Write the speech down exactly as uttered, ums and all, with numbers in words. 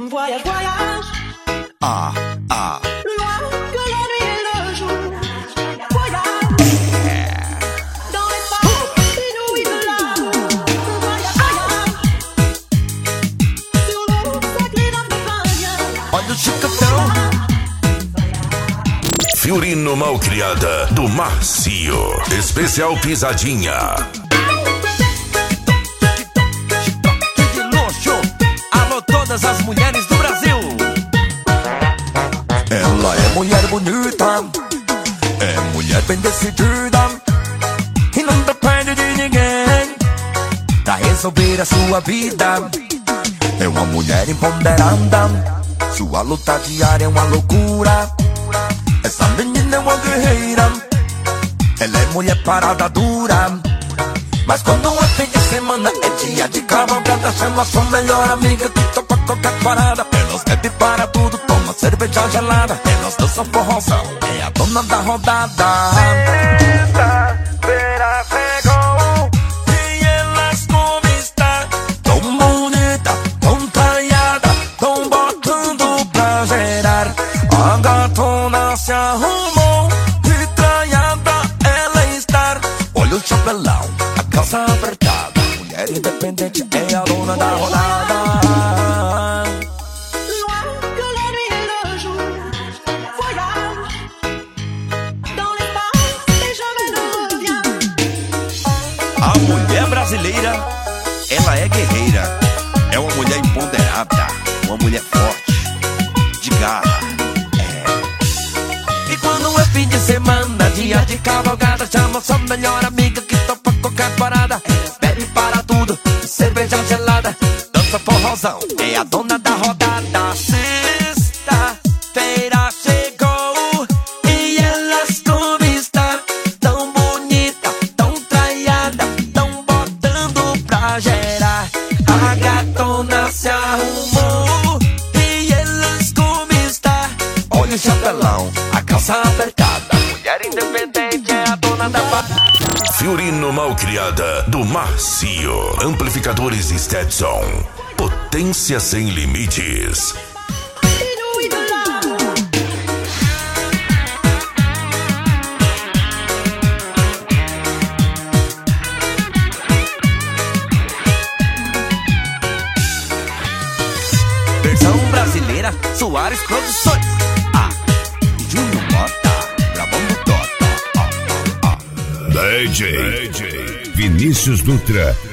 Voyage, voyage. Ah, ah. Loin que la nuit et le jour. Voyage. Yeah. Dans les pas inouïs de l'amour. Voyage, voyage. Sur l'eau sacrée d'un pain. Olha o chicotão. Fiorino Malcriada do Macio. Especial Pisadinha. Todas as mulheres do Brasil. Ela é mulher bonita, é mulher bem decidida e não depende de ninguém pra resolver a sua vida. É uma mulher empoderada, sua luta diária é uma loucura. Essa menina é uma guerreira, ela é mulher parada dura. Mas quando é fim de semana, é dia de cavalgada. Chama sua melhor amiga que topa qualquer parada. Elas bebem para tudo, toma cerveja gelada. Elas dançam forrozão, é a dona da rodada. Sexta-feira chegou e elas como está. Tão bonita, tão traiada, tão botando pra gerar. A gatona se arrumou e traiada ela está. Olha o chapelão, calça apertada, mulher independente é a dona da rodada. Loin que la nuit et le jour. Voyage. Dans les pas et jamais ne revient. A mulher brasileira, ela é guerreira. É uma mulher empoderada, uma mulher forte, de garra. E quando é fim de semana, dia de cavalgada, chama sua melhor amiga que topa qualquer parada. Bebe para tudo, cerveja gelada, dança forrozão, é a dona da rodada. Sexta-feira chegou e elas como está. Tão bonita, tão traiada, tão botando pra gerar. A gatona se arrumou e elas como está. Olha o chapelão, a calça apertada, mulher independente é a dona da parada. Fiorino Malcriada do Macio. Amplificadores Stetson. Potência sem limites. Inouïs de l'amour. Versão brasileira, Soares Produções. Ah, Júnior Mota, gravando Tota. Ah, ah, ah. D J, D J Vinícius Dutra.